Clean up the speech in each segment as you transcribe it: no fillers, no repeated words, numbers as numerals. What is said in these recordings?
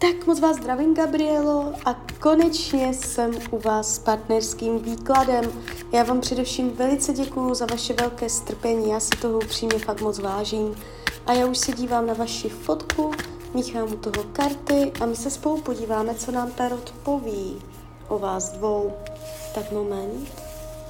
Tak moc vás zdravím, Gabrielo, a konečně jsem u vás s partnerským výkladem. Já vám především velice děkuju za vaše velké strpení, já si toho upřímně fakt moc vážím. A já už se dívám na vaši fotku, míchám u toho karty a my se spolu podíváme, co nám tarot poví o vás dvou. Tak moment.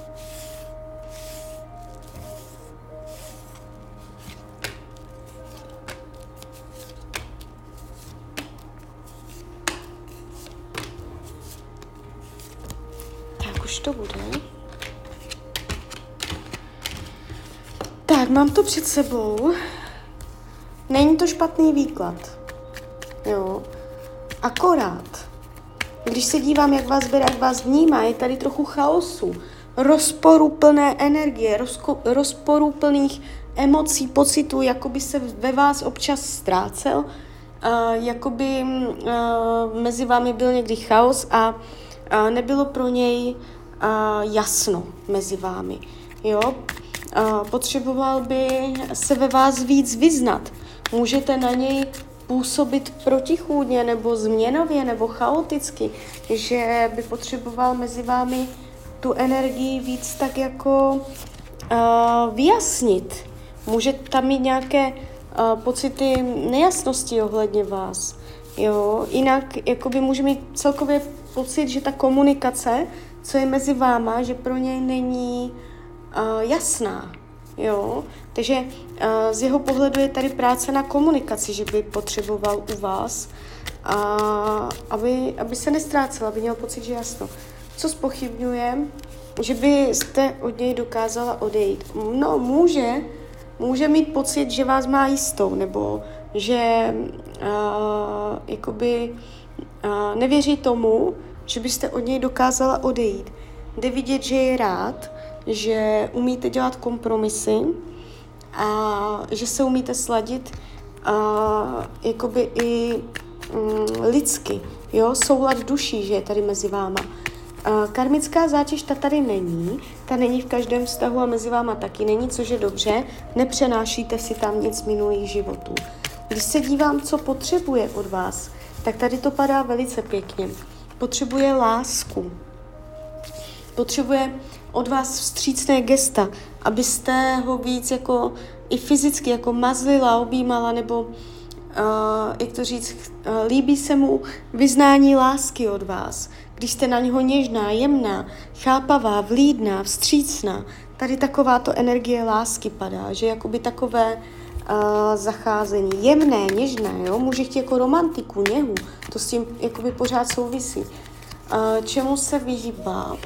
Už to bude. Tak, mám to před sebou. Není to špatný výklad. Jo. Akorát, když se dívám, jak vás bere, jak vás vnímá, je tady trochu chaosu, rozporuplné energie, rozporuplných emocí, pocitů, jako by se ve vás občas ztrácel, jako by mezi vámi byl někdy chaos a nebylo pro něj jasno mezi vámi. Jo? Potřeboval by se ve vás víc vyznat. Můžete na něj působit protichůdně nebo změnově nebo chaoticky, že by potřeboval mezi vámi tu energii víc tak jako vyjasnit. Může tam mít nějaké pocity nejasnosti ohledně vás. Jo? Jinak jakoby může mít celkově pocit, že ta komunikace, co je mezi váma, že pro něj není jasná. Jo? Takže z jeho pohledu je tady práce na komunikaci, že by potřeboval u vás, aby se nestrácel, aby měl pocit, že jasno. Co zpochybňuje, že byste od něj dokázala odejít. No, může mít pocit, že vás má jistou, nebo že nevěří tomu, že byste od něj dokázala odejít. Jde vidět, že je rád, že umíte dělat kompromisy a že se umíte sladit jakoby i lidsky. Jo? Soulad duší, že je tady mezi váma. Karmická zátěž ta tady není, ta není v každém vztahu a mezi váma taky není, což je dobře, nepřenášíte si tam nic z minulých životů. Když se dívám, co potřebuje od vás, tak tady to padá velice pěkně. Potřebuje lásku. Potřebuje od vás vstřícné gesta, abyste ho víc jako i fyzicky jako mazlila, objímala, nebo jak to říct, líbí se mu vyznání lásky od vás. Když jste na něho něžná, jemná, chápavá, vlídná, vstřícná, tady takováto energie lásky padá, že jakoby takové zacházení. Jemné, něžné, jo? Může chtít jako romantiku, něhu. To s tím jakoby pořád souvisí. Čemu se vyhýbá?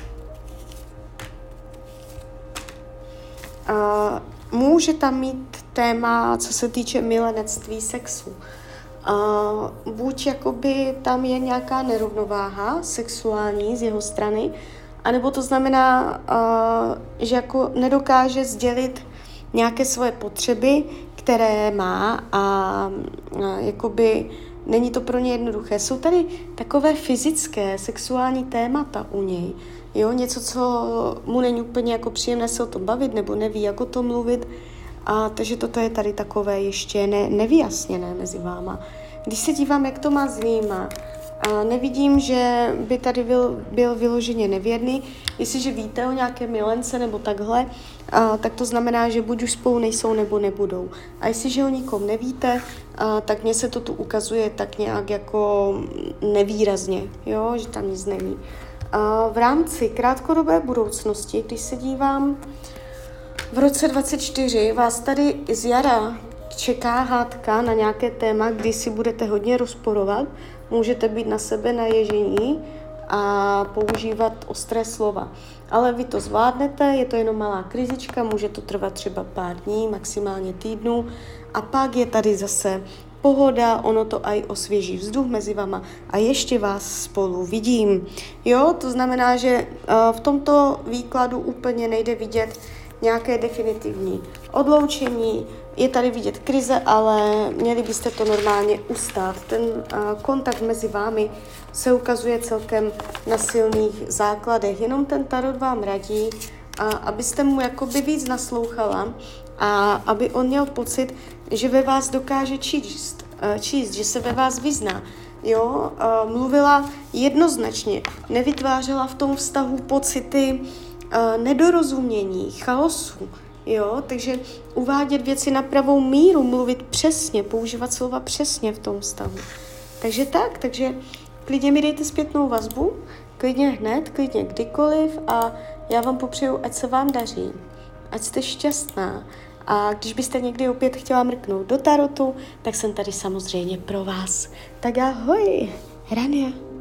Může tam mít téma, co se týče milenectví, sexu. Buď jakoby tam je nějaká nerovnováha sexuální z jeho strany, anebo to znamená, že jako nedokáže sdělit nějaké svoje potřeby, které má a jakoby není to pro ně jednoduché. Jsou tady takové fyzické, sexuální témata u něj. Jo? Něco, co mu není úplně jako příjemné se o tom bavit, nebo neví, jak o tom mluvit. Takže toto je tady takové ještě nevyjasněné mezi váma. Když se dívám, jak to má s nima, nevidím, že by tady byl vyloženě nevěrný. Jestliže víte o nějaké milence nebo takhle, tak to znamená, že buď už spolu nejsou, nebo nebudou. A jestliže o nikom nevíte, tak mně se to tu ukazuje tak nějak jako nevýrazně, jo? Že tam nic není. V rámci krátkodobé budoucnosti, když se dívám, v roce 2024 vás tady z jara čeká hádka na nějaké téma, kdy si budete hodně rozporovat, můžete být na sebe naježení a používat ostré slova. Ale vy to zvládnete, je to jenom malá krizička, může to trvat třeba pár dní, maximálně týdnů a pak je tady zase pohoda, ono to aj osvěží vzduch mezi vama a ještě vás spolu vidím. Jo, to znamená, že v tomto výkladu úplně nejde vidět nějaké definitivní odloučení, je tady vidět krize, ale měli byste to normálně ustát. Ten kontakt mezi vámi se ukazuje celkem na silných základech. Jenom ten tarot vám radí, abyste mu jakoby víc naslouchala a aby on měl pocit, že ve vás dokáže číst, číst, že se ve vás vyzná. Jo, mluvila jednoznačně, nevytvářela v tom vztahu pocity nedorozumění, chaosu, jo, takže uvádět věci na pravou míru, mluvit přesně, používat slova přesně v tom vztahu. Takže klidně mi dejte zpětnou vazbu, klidně hned, klidně kdykoliv a já vám popřeju, ať se vám daří, ať jste šťastná a když byste někdy opět chtěla mrknout do tarotu, tak jsem tady samozřejmě pro vás. Tak ahoj, Rania.